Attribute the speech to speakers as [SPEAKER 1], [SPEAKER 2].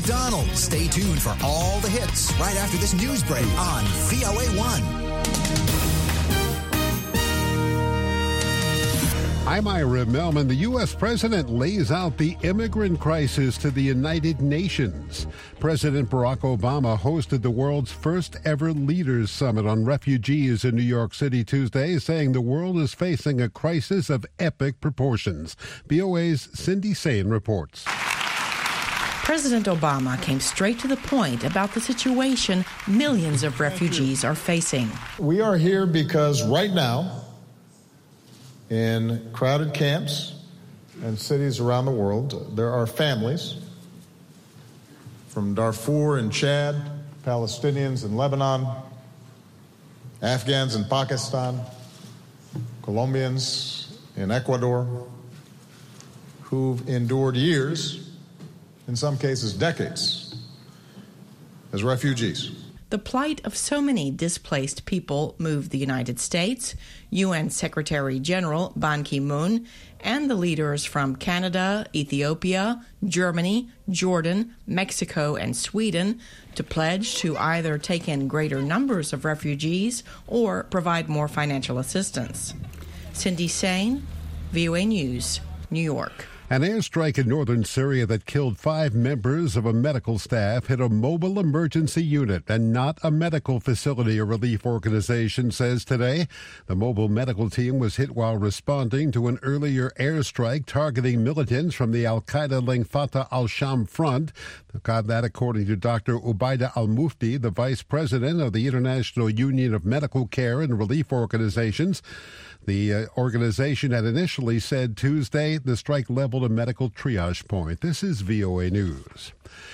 [SPEAKER 1] McDonald. Stay tuned for all the hits right after this news break on VOA1.
[SPEAKER 2] I'm Ira Melman. The U.S. president lays out the immigrant crisis to the United Nations. President Barack Obama hosted the world's first ever Leaders Summit on refugees in New York City Tuesday, saying the world is facing a crisis of epic proportions. VOA's Cindy Sain reports.
[SPEAKER 3] President Obama came straight to the point about the situation millions of refugees are facing.
[SPEAKER 4] We are here because right now, in crowded camps and cities around the world, there are families from Darfur and Chad, Palestinians in Lebanon, Afghans in Pakistan, Colombians in Ecuador, who've endured years, in some cases decades, as refugees.
[SPEAKER 3] The plight of so many displaced people moved the United States, UN Secretary General Ban Ki-moon, and the leaders from Canada, Ethiopia, Germany, Jordan, Mexico, and Sweden to pledge to either take in greater numbers of refugees or provide more financial assistance. Cindy Sain, VOA News, New York.
[SPEAKER 2] An airstrike in northern Syria that killed 5 members of a medical staff hit a mobile emergency unit and not a medical facility, a relief organization says today. The mobile medical team was hit while responding to an earlier airstrike targeting militants from the al-Qaeda-linked Fatah al-Sham front. That according to Dr. Ubaida al-Mufti, the vice president of the International Union of Medical Care and Relief Organizations. The organization had initially said Tuesday the strike leveled a medical triage point. This is VOA News.